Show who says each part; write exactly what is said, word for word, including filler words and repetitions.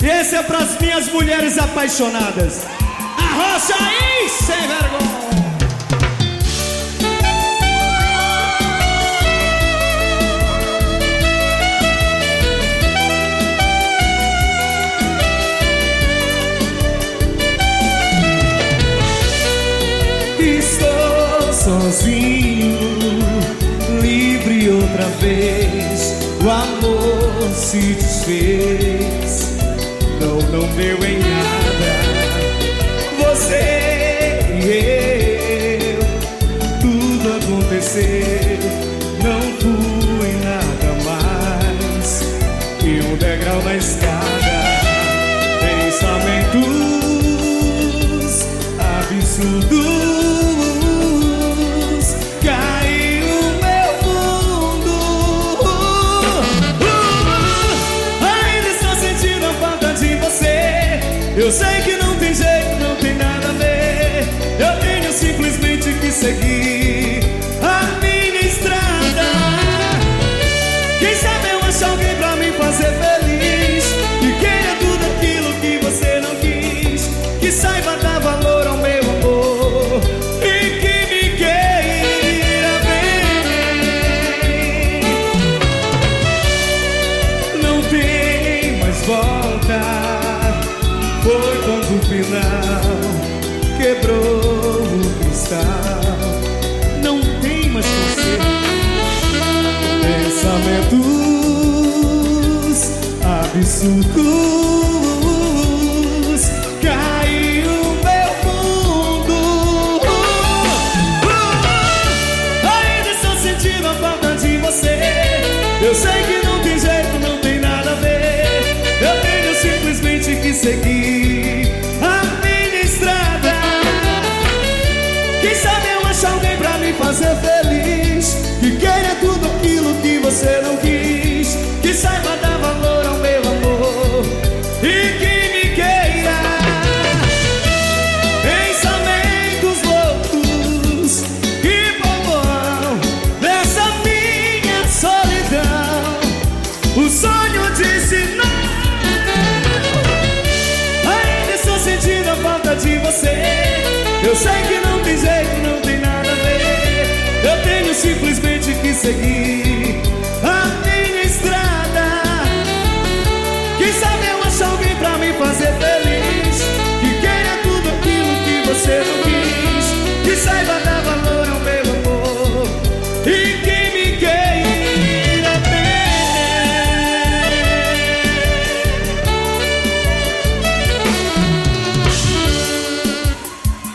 Speaker 1: E esse é pras minhas mulheres apaixonadas. Arrocha aí, sem vergonha.
Speaker 2: Estou sozinho, livre outra vez. O amor se desfez, não, não deu em nada. Você e eu, tudo aconteceu, não fui nada mais que um degrau na escada. Pensamentos absurdos. Eu sei que não tem jeito, não tem nada a ver. Eu tenho simplesmente que seguir a minha estrada. Quem sabe eu acho alguém pra me fazer feliz, que queira tudo aquilo que você não quis, que saiba dar valor ao meu amor e que me queira bem. Não tem mais volta. Foi quando o final quebrou o cristal. Não tem mais conserto. Pensamentos absurdos. Caiu meu mundo. Ainda estou sentindo a falta de você. Eu sei que não tem jeito, não tem nada a ver. Eu tenho simplesmente que seguir a minha estrada. Quem sabe eu acho alguém pra me fazer feliz, que queira tudo aquilo que você não quis, que saiba dar valor ao meu amor e que me queira. Pensamentos loucos que povoam dessa minha solidão. O sonho disse não. Sentindo a falta de você. Eu sei que não tem jeito, não tem nada a ver. Eu tenho simplesmente que seguir